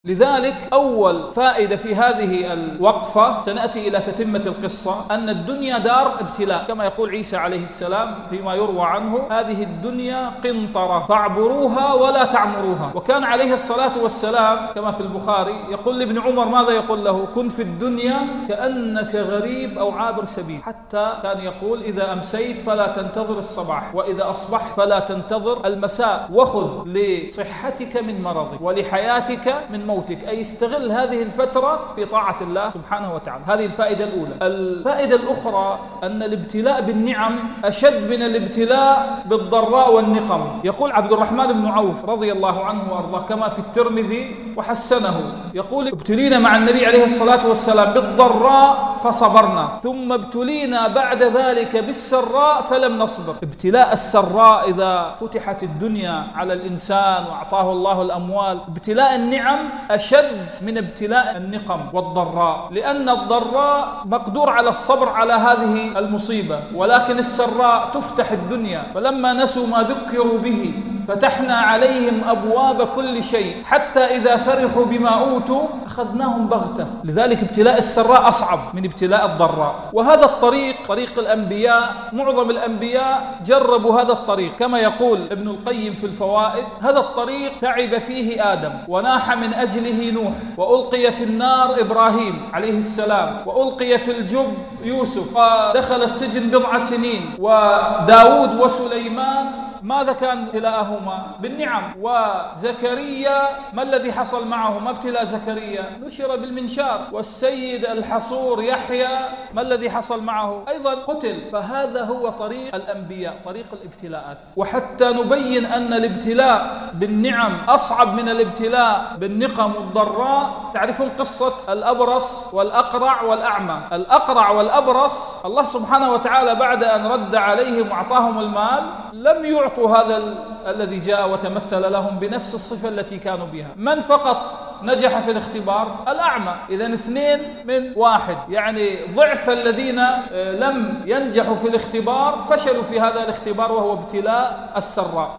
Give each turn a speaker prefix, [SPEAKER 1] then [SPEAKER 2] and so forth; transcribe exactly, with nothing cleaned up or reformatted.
[SPEAKER 1] لذلك أول فائدة في هذه الوقفة، سنأتي إلى تتمة القصة، أن الدنيا دار ابتلاء، كما يقول عيسى عليه السلام فيما يروى عنه: هذه الدنيا قنطرة فاعبروها ولا تعمروها. وكان عليه الصلاة والسلام كما في البخاري يقول لابن عمر ماذا يقول له؟ كن في الدنيا كأنك غريب أو عابر سبيل. حتى كان يقول: إذا أمسيت فلا تنتظر الصباح، وإذا أصبحت فلا تنتظر المساء، وخذ لصحتك من مرضك ولحياتك من موتك، أي استغل هذه الفترة في طاعة الله سبحانه وتعالى. هذه الفائدة الأولى. الفائدة الأخرى أن الابتلاء بالنعم أشد من الابتلاء بالضراء والنقم. يقول عبد الرحمن بن عوف رضي الله عنه وأرضاه كما في الترمذي وحسنه، يقول: ابتلينا مع النبي عليه الصلاة والسلام بالضراء فصبرنا، ثم ابتلينا بعد ذلك بالسراء فلم نصبر. ابتلاء السراء إذا فتحت الدنيا على الإنسان وأعطاه الله الأموال، ابتلاء النعم أشد من ابتلاء النقم والضراء، لأن الضراء مقدور على الصبر على هذه المصيبة، ولكن السراء تفتح الدنيا. فلما نسوا ما ذكروا به فتحنا عليهم أبواب كل شيء حتى إذا فرحوا بما أوتوا أخذناهم بغتة. لذلك ابتلاء السراء أصعب من ابتلاء الضراء. وهذا الطريق طريق الأنبياء، معظم الأنبياء جربوا هذا الطريق. كما يقول ابن القيم في الفوائد: هذا الطريق تعب فيه آدم، وناح من أجله نوح، وألقي في النار إبراهيم عليه السلام، وألقي في الجب يوسف، ودخل السجن بضع سنين، وداود وسليمان ماذا كان ابتلاءهما؟ بالنعم. وزكريا ما الذي حصل معه؟ ما ابتلاء زكريا؟ نشر بالمنشار. والسيد الحصور يحيى ما الذي حصل معه؟ أيضا قتل. فهذا هو طريق الأنبياء، طريق الابتلاءات. وحتى نبين أن الابتلاء بالنعم أصعب من الابتلاء بالنقم والضراء، تعرفون قصة الأبرص والأقرع والأعمى. الأقرع والأبرص الله سبحانه وتعالى بعد أن رد عليهم وأعطاهم المال لم يعطوا هذا ال... الذي جاء وتمثل لهم بنفس الصفة التي كانوا بها. من فقط نجح في الاختبار؟ الأعمى. إذن اثنين من واحد، يعني ضعف الذين لم ينجحوا في الاختبار فشلوا في هذا الاختبار، وهو ابتلاء السراء.